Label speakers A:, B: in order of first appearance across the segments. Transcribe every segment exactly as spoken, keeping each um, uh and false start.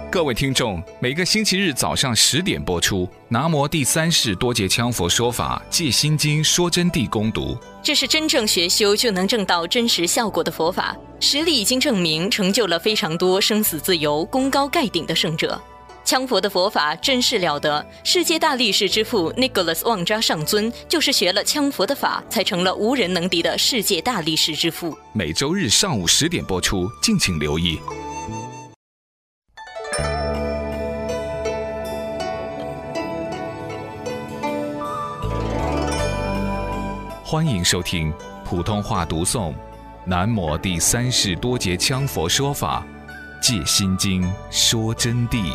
A: 各位听众，每个星期日早上十点播出《南摩第三世多杰羌佛说法戒心经说真谛》攻读。
B: 这是真正学修就能证到真实效果的佛法，实力已经证明，成就了非常多生死自由、功高盖顶的圣者。羌佛的佛法真是了得，世界大力士之父 Nicholas 旺扎上尊就是学了羌佛的法，才成了无人能敌的世界大力士之父。
A: 每周日上午十点播出，敬请留意。欢迎收听普通话读诵南摩第三世多杰羌佛说法戒心经说真谛。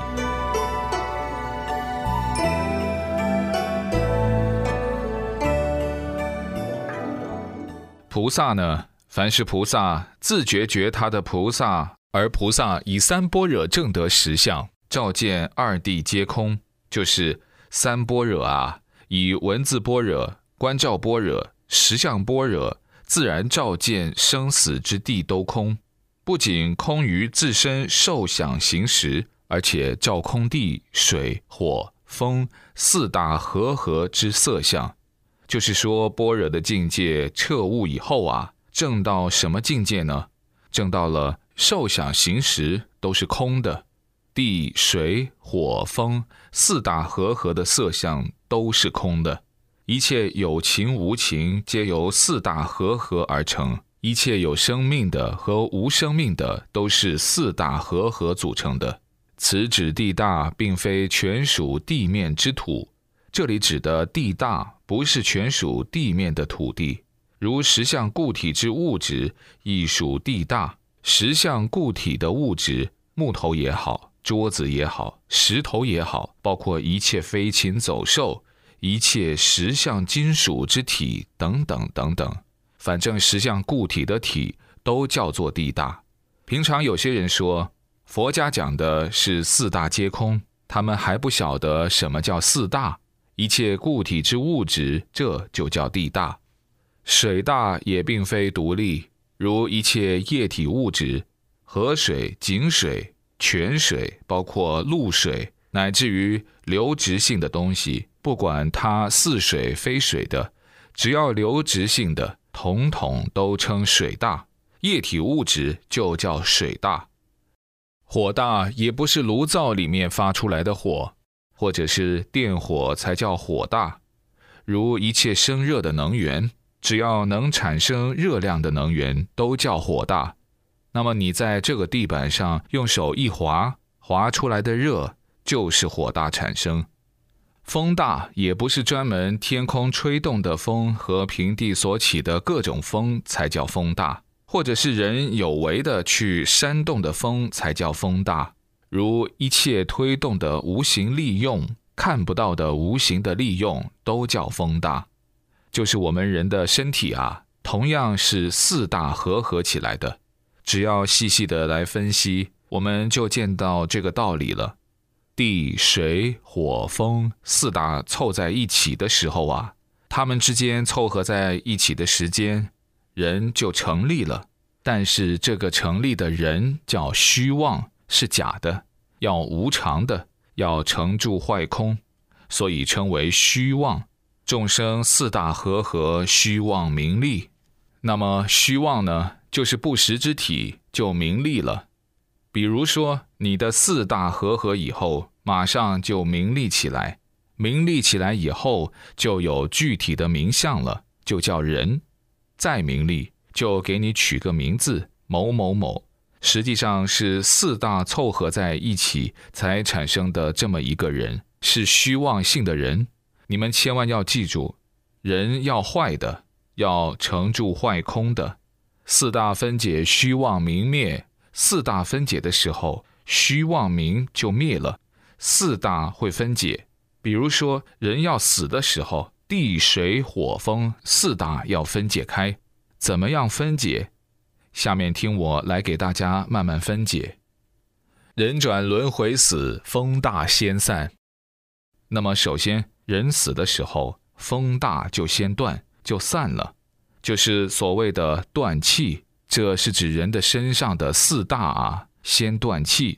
A: 菩萨呢，凡是菩萨自觉觉他的菩萨，而菩萨以三般若证得实相，照见二谛皆空，就是三般若啊，以文字般若、观照般若、实相般若，自然照见生死之地都空，不仅空于自身受想行识，而且照空地、水、火、风四大和合之色相。就是说，般若的境界彻悟以后啊，证到什么境界呢？证到了受想行识都是空的，地、水、火、风四大和合的色相都是空的。一切有情无情皆由四大和合而成，一切有生命的和无生命的都是四大和合组成的。此指地大并非全属地面之土，这里指的地大不是全属地面的土地，如实相固体之物质亦属地大，实相固体的物质，木头也好，桌子也好，石头也好，包括一切飞禽走兽，一切实相金属之体等等等等，反正实相固体的体都叫做地大。平常有些人说佛家讲的是四大皆空，他们还不晓得什么叫四大，一切固体之物质，这就叫地大。水大也并非独立，如一切液体物质，河水、井水、泉水，包括露水，乃至于流质性的东西，不管它似水非水的，只要流质性的，统统都称水大。液体物质就叫水大。火大也不是炉灶里面发出来的火，或者是电火才叫火大。如一切生热的能源，只要能产生热量的能源都叫火大。那么你在这个地板上用手一划，划出来的热就是火大产生。风大也不是专门天空吹动的风和平地所起的各种风才叫风大，或者是人有为的去煽动的风才叫风大。如一切推动的无形利用，看不到的无形的利用都叫风大。就是我们人的身体啊，同样是四大和合起来的。只要细细的来分析，我们就见到这个道理了。地、水、火、风四大凑在一起的时候啊，它们之间凑合在一起的时间，人就成立了。但是这个成立的人叫虚妄，是假的，要无常的，要成住坏空，所以称为虚妄。众生四大和合，虚妄名利。那么虚妄呢，就是不实之体，就名利了。比如说你的四大和合以后，马上就名利起来，名利起来以后就有具体的名相了，就叫人。再名利就给你取个名字，某某某，实际上是四大凑合在一起才产生的这么一个人，是虚妄性的人。你们千万要记住，人要坏的，要成住坏空的。四大分解虚妄明灭，四大分解的时候，虚妄明就灭了，四大会分解。比如说人要死的时候，地水火风四大要分解开，怎么样分解？下面听我来给大家慢慢分解。人转轮回死，风大先散。那么首先人死的时候，风大就先断，就散了，就是所谓的断气。这是指人的身上的四大啊，先断气。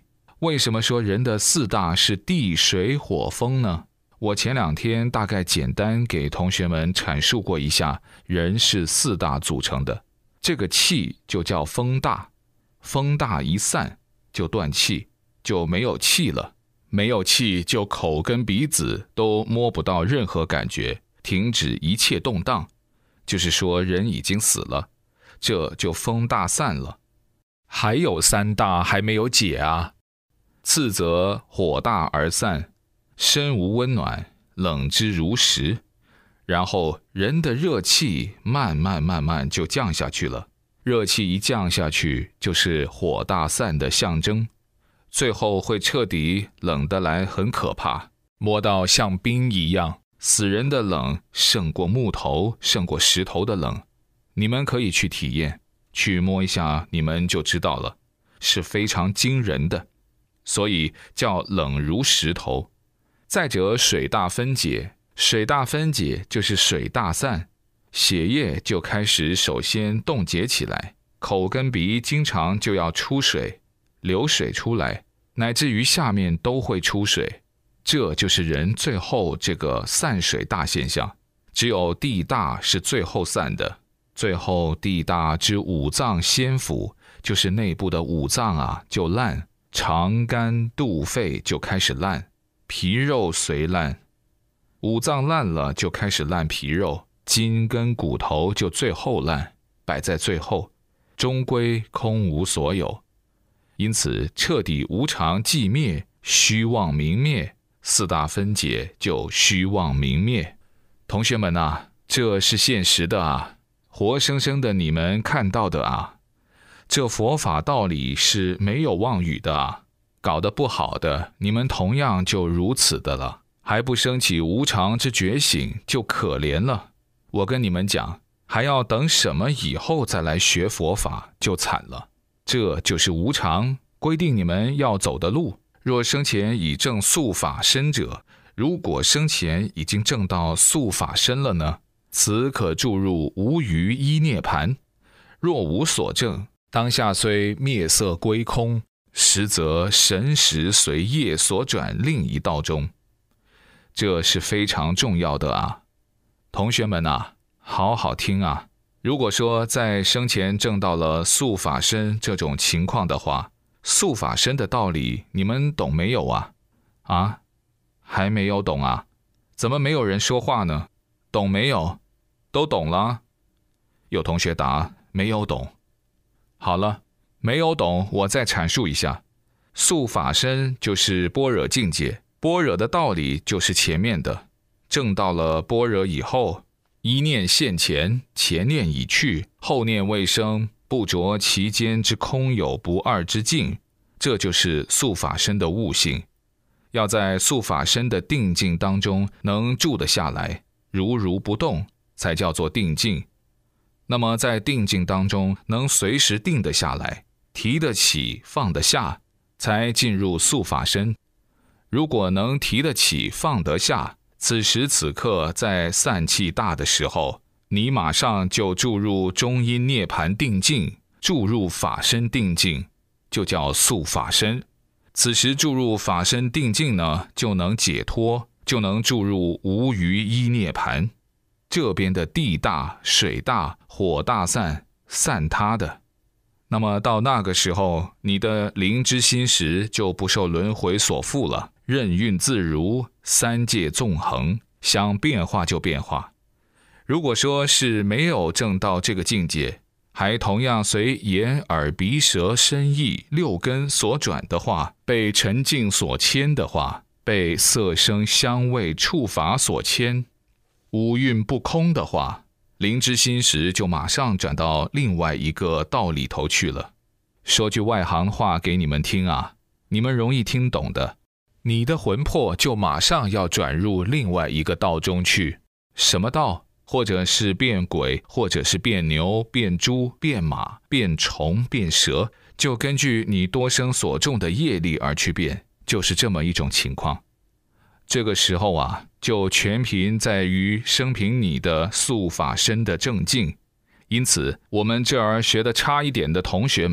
A: 为什么说人的四大是地水火风呢？我前两天大概简单给同学们阐述过一下，人是四大组成的。这个气就叫风大，风大一散就断气，就没有气了。没有气就口跟鼻子都摸不到任何感觉，停止一切动荡，就是说人已经死了，这就风大散了。还有三大还没有解啊。次则火大而散，身无温暖，冷之如石。然后人的热气慢慢慢慢就降下去了，热气一降下去就是火大散的象征，最后会彻底冷得来，很可怕，摸到像冰一样，死人的冷胜过木头，胜过石头的冷。你们可以去体验，去摸一下，你们就知道了，是非常惊人的，所以叫冷如石头。再者水大分解，水大分解就是水大散，血液就开始首先冻结起来，口跟鼻经常就要出水，流水出来，乃至于下面都会出水，这就是人最后这个散水大现象。只有地大是最后散的，最后地大之五脏先腐，就是内部的五脏啊就烂，肠肝肚肺就开始烂，皮肉随烂，五脏烂了就开始烂皮肉，筋跟骨头就最后烂，摆在最后，终归空无所有。因此彻底无常寂灭，虚妄明灭，四大分解就虚妄明灭。同学们啊，这是现实的啊，活生生的你们看到的啊，这佛法道理是没有妄语的啊。搞得不好的，你们同样就如此的了，还不升起无常之觉醒，就可怜了。我跟你们讲，还要等什么以后再来学佛法，就惨了。这就是无常，规定你们要走的路。若生前已证速法身者，如果生前已经证到速法身了呢，此可注入无余一涅盘。若无所证，当下虽灭色归空，实则神识随业所转另一道中。这是非常重要的啊，同学们啊，好好听啊。如果说在生前证到了速法身这种情况的话，速法身的道理你们懂没有啊？啊，还没有懂啊？怎么没有人说话呢？懂没有？都懂了？有同学答没有懂。好了，没有懂，我再阐述一下。速法身就是般若境界，般若的道理就是前面的，证到了般若以后，一念现前，前念已去，后念未生，不着其间之空有不二之境，这就是速法身的悟性。要在速法身的定境当中能住得下来，如如不动，才叫做定境。那么在定境当中能随时定得下来，提得起放得下，才进入速法身。如果能提得起放得下，此时此刻在散气大的时候，你马上就注入中阴涅盘定境，注入法身定境，就叫速法身。此时注入法身定境呢，就能解脱，就能注入无余一涅盘。这边的地大、水大、火大散，散他的。那么到那个时候，你的灵之心识就不受轮回所缚了，任运自如，三界纵横，想变化就变化。如果说是没有证到这个境界，还同样随眼耳鼻舌身意六根所转的话，被尘境所牵的话，被色声香味触法所牵，五蕴不空的话，灵之心识就马上转到另外一个道里头去了。说句外行话给你们听啊，你们容易听懂的，你的魂魄就马上要转入另外一个道中去。什么道？或者是变鬼，或者是变牛、变猪、变马、变虫、变蛇，就根据你多生所种的业力而去变，就是这么一种情况。这个时候啊，就全凭在于生平你的速法身的正境。因此我们这儿学的差一点的同学们，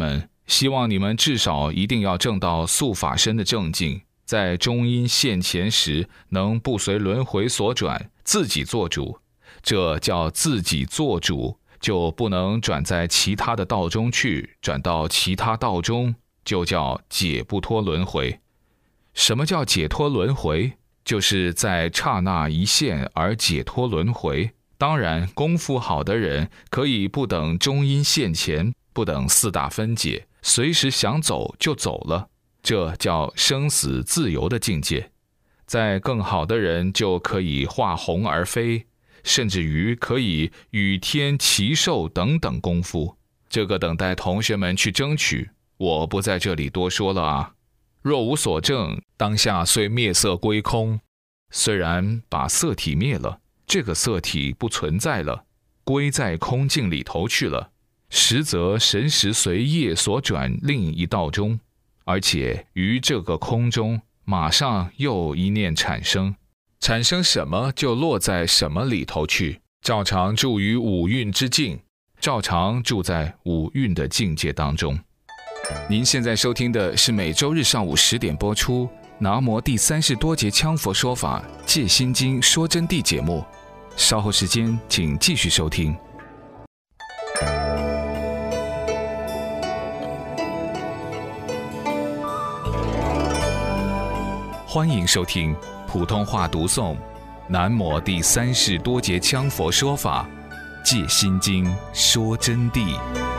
A: 希望你们至少一定要证到速法身的正境，在中阴现前时能不随轮回所转，自己做主。这叫自己做主，就不能转在其他的道中去，转到其他道中，就叫解不脱轮回。什么叫解脱轮回？就是在刹那一现而解脱轮回。当然，功夫好的人可以不等中阴现前，不等四大分解，随时想走就走了，这叫生死自由的境界。在更好的人就可以化虹而飞，甚至于可以与天齐寿等等功夫，这个等待同学们去争取，我不在这里多说了啊。若无所证，当下虽灭色归空，虽然把色体灭了，这个色体不存在了，归在空境里头去了，实则神识随业所转另一道中，而且于这个空中马上又一念产生，产生什么就落在什么里头去，照常住于五蕴之境，照常住在五蕴的境界当中。您现在收听的是每周日上午十点播出南无第三十多节羌佛说法戒心经说真谛节目，稍后时间请继续收听。欢迎收听普通话读诵南无第三十多节羌佛说法戒心经说真谛。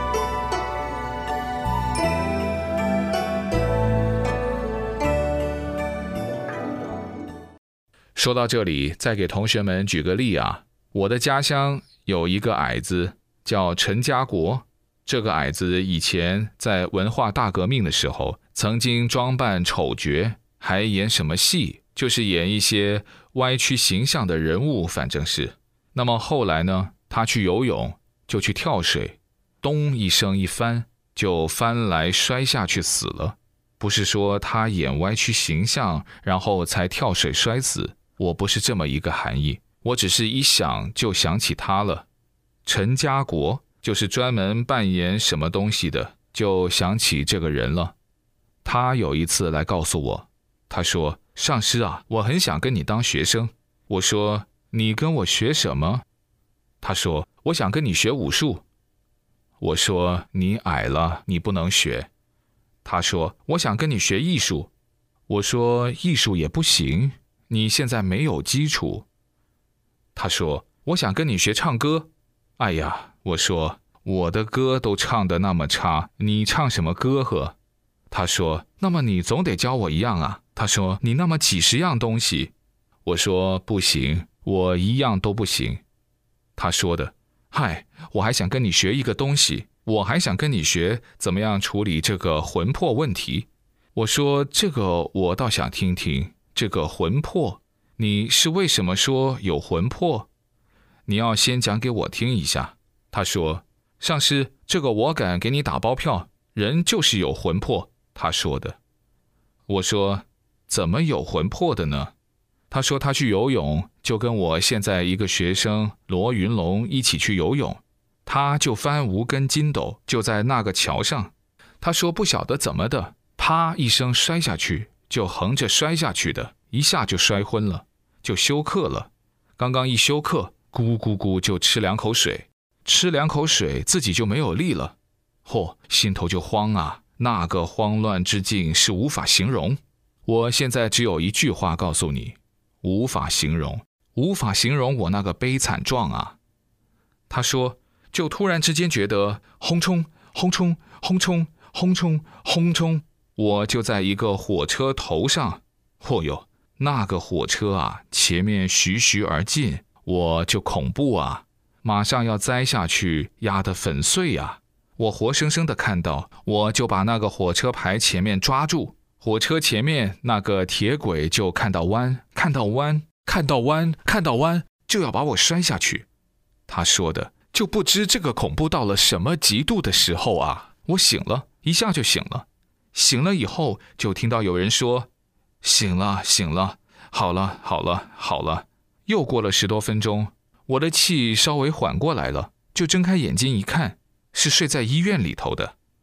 A: 说到这里，再给同学们举个例啊。我的家乡有一个矮子叫陈家国，这个矮子以前在文化大革命的时候曾经装扮丑角，还演什么戏，就是演一些歪曲形象的人物，反正是。那么后来呢，他去游泳就去跳水，咚一声一翻，就翻来摔下去死了。不是说他演歪曲形象然后才跳水摔死，我不是这么一个含义，我只是一想就想起他了。陈家国就是专门扮演什么东西的，就想起这个人了。他有一次来告诉我，他说：上师啊，我很想跟你当学生。我说：你跟我学什么？他说：我想跟你学武术。我说：你矮了，你不能学。他说：我想跟你学艺术。我说：艺术也不行，你现在没有基础。他说：我想跟你学唱歌。哎呀，我说：我的歌都唱得那么差，你唱什么歌呵？他说：那么你总得教我一样啊。他说：你那么几十样东西。我说：不行，我一样都不行。他说的：嗨，我还想跟你学一个东西，我还想跟你学怎么样处理这个魂魄问题。我说：这个我倒想听听，这个魂魄，你是为什么说有魂魄？你要先讲给我听一下。他说：上师，这个我敢给你打包票，人就是有魂魄。他说的。我说：怎么有魂魄的呢？他说他去游泳，就跟我现在一个学生罗云龙一起去游泳，他就翻无根筋斗，就在那个桥上。他说不晓得怎么的，啪一声摔下去，就横着摔下去的，一下就摔昏了，就休克了。刚刚一休克，咕咕咕就吃两口水，吃两口水自己就没有力了。嚯，心头就慌啊，那个慌乱之境是无法形容。我现在只有一句话告诉你，无法形容，无法形容我那个悲惨状啊。他说，就突然之间觉得轰冲轰冲轰冲轰冲轰冲，我就在一个火车头上。嚯哟，那个火车啊，前面徐徐而进，我就恐怖啊，马上要栽下去，压得粉碎啊。我活生生的看到，我就把那个火车牌前面抓住，火车前面那个铁轨就看到弯，看到弯，看到弯，看到弯，就要把我摔下去。他说的，就不知这个恐怖到了什么极度的时候啊。我醒了，一下就醒了。醒了以后，就听到有人说：醒了，醒了，好了，好了，好了。又过了十多分钟，我的气稍微缓过来了，就睁开眼睛一看，是睡在医院里头的。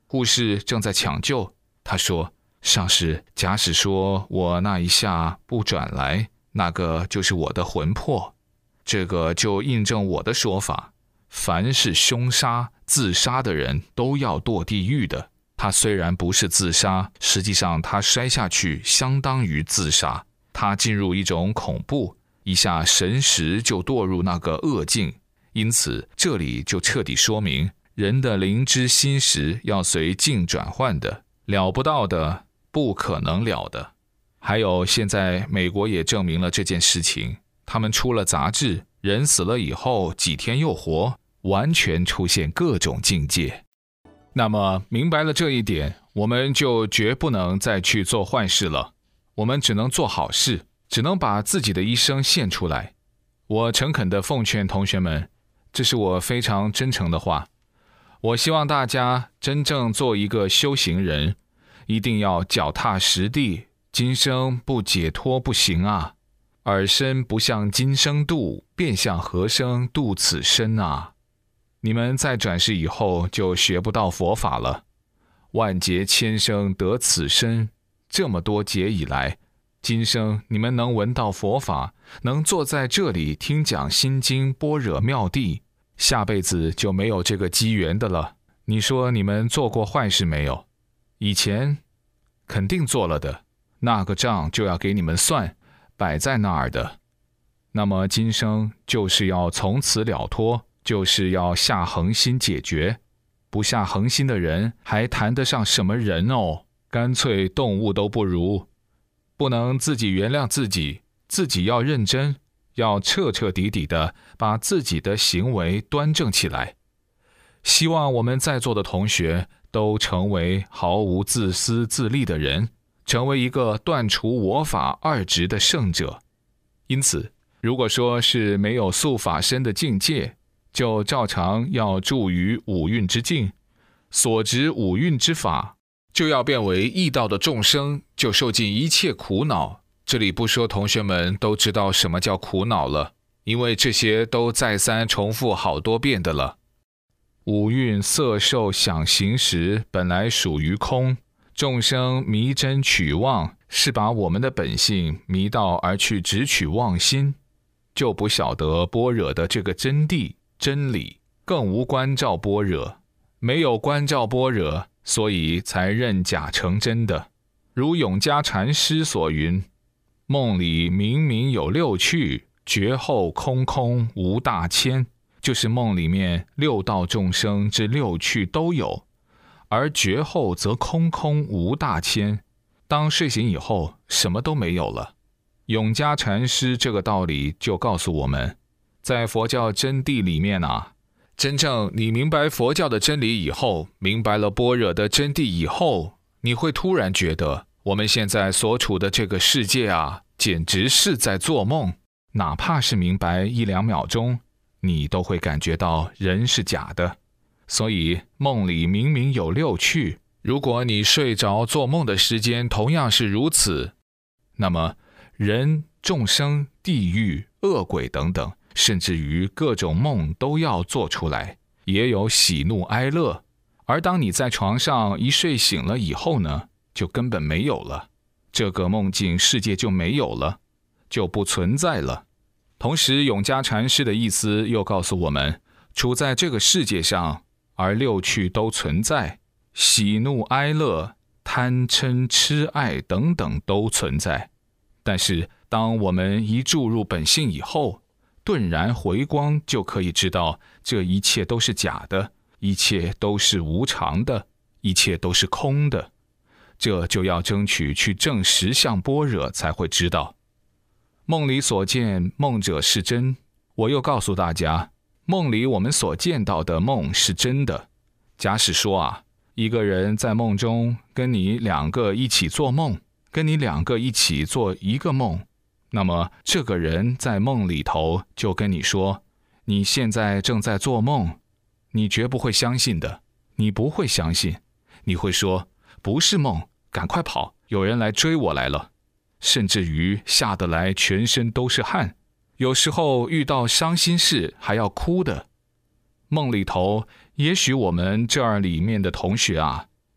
A: 护士正在抢救。他说，上士，假使说我那一下不转来，那个就是我的魂魄。这个就印证我的说法，凡是凶杀、自杀的人都要堕地狱的。他虽然不是自杀，实际上他摔下去相当于自杀，他进入一种恐怖，一下神识就堕入那个恶境。因此这里就彻底说明，人的灵知心识要随境转换的，了不到的不可能了的。还有现在美国也证明了这件事情，他们出了杂志，人死了以后几天又活，完全出现各种境界。那么明白了这一点，我们就绝不能再去做坏事了，我们只能做好事，只能把自己的一生献出来。我诚恳地奉劝同学们，这是我非常真诚的话，我希望大家真正做一个修行人，一定要脚踏实地，今生不解脱不行啊！尔身不向今生度，便向何生度此身啊！你们在转世以后就学不到佛法了。万劫千生得此身，这么多劫以来，今生你们能闻到佛法，能坐在这里听讲心经般若妙谛，下辈子就没有这个机缘的了。你说你们做过坏事没有？以前肯定做了的，那个账就要给你们算，摆在那儿的。那么今生就是要从此了脱，就是要下恒心解决。不下恒心的人还谈得上什么人哦？干脆动物都不如。不能自己原谅自己，自己要认真，要彻彻底底的把自己的行为端正起来。希望我们在座的同学都成为毫无自私自利的人，成为一个断除我法二执的圣者。因此，如果说是没有速法身的境界，就照常要住于五蕴之境，所执五蕴之法，就要变为异道的众生，就受尽一切苦恼。这里不说同学们都知道什么叫苦恼了，因为这些都再三重复好多遍的了。五蕴色受想行识本来属于空，众生迷真取妄，是把我们的本性迷到而去只取妄心，就不晓得般若的这个真谛真理，更无关照般若。没有关照般若，所以才认假成真的。如永嘉禅师所云，梦里明明有六趣，觉后空空无大千，就是梦里面六道众生之六趣都有，而觉后则空空无大千。当睡醒以后，什么都没有了。永嘉禅师这个道理就告诉我们，在佛教真谛里面啊，真正你明白佛教的真理以后，明白了般若的真谛以后，你会突然觉得我们现在所处的这个世界啊，简直是在做梦。哪怕是明白一两秒钟，你都会感觉到人是假的。所以梦里明明有六趣，如果你睡着做梦的时间同样是如此，那么人、众生、地狱、恶鬼等等，甚至于各种梦都要做出来，也有喜怒哀乐。而当你在床上一睡醒了以后呢，就根本没有了，这个梦境世界就没有了，就不存在了。同时永嘉禅师的意思又告诉我们，处在这个世界上，而六趣都存在，喜怒哀乐、贪嗔痴爱等等都存在。但是当我们一注入本性以后，顿然回光，就可以知道这一切都是假的，一切都是无常的，一切都是空的。这就要争取去证实相般若才会知道。梦里所见，梦者是真。我又告诉大家，梦里我们所见到的梦是真的。假使说啊，一个人在梦中跟你两个一起做梦，跟你两个一起做一个梦，那么这个人在梦里头就跟你说，你现在正在做梦，你绝不会相信的，你不会相信，你会说不是梦，赶快跑，有人来追我来了，甚至于吓得来全身都是汗，有时候遇到伤心事还要哭的。梦里头，也许我们这儿里面的同学啊，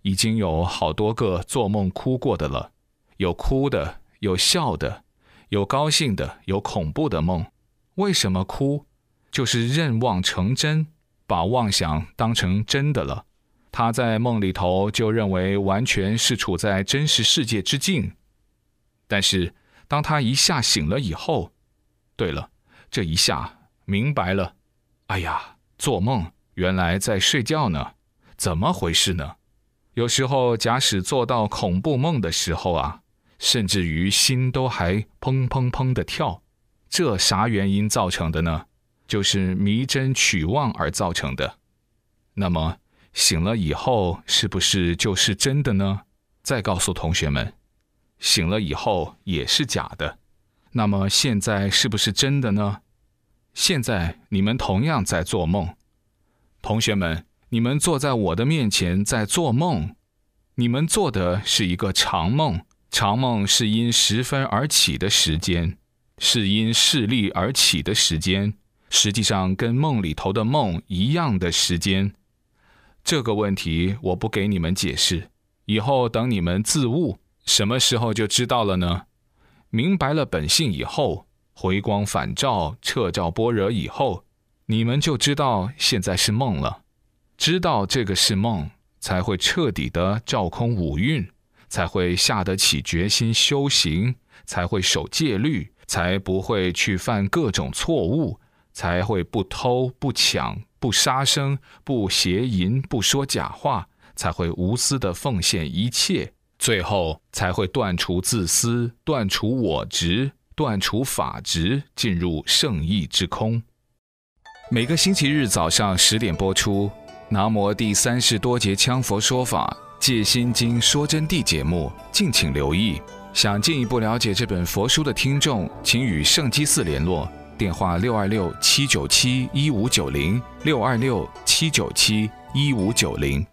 A: 已经有好多个做梦哭过的了，有哭的，有笑的，有高兴的，有恐怖的梦。为什么哭？就是认妄成真，把妄想当成真的了。他在梦里头就认为完全是处在真实世界之境。但是当他一下醒了以后，对了，这一下明白了，哎呀，做梦原来在睡觉呢，怎么回事呢？有时候假使做到恐怖梦的时候啊，甚至于心都还砰砰砰的跳，这啥原因造成的呢？就是迷真取妄而造成的。那么醒了以后是不是就是真的呢？再告诉同学们，醒了以后也是假的。那么现在是不是真的呢？现在你们同样在做梦。同学们，你们坐在我的面前在做梦，你们做的是一个长梦，长梦是因时分而起的时间，是因势力而起的时间，实际上跟梦里头的梦一样的时间。这个问题我不给你们解释，以后等你们自悟，什么时候就知道了呢？明白了本性以后，回光返照，彻照般若以后，你们就知道现在是梦了。知道这个是梦，才会彻底的照空五蕴，才会下得起决心修行，才会守戒律，才不会去犯各种错误，才会不偷不抢不杀生不邪淫不说假话，才会无私的奉献一切，最后才会断除自私，断除我执，断除法执，进入圣意之空。每个星期日早上十点播出南无第三世多杰羌佛说法戒心经说真谛节目，敬请留意。想进一步了解这本佛书的听众，请与圣基寺联络，电话六二六七九七一五九零 六二六七九七一五九零。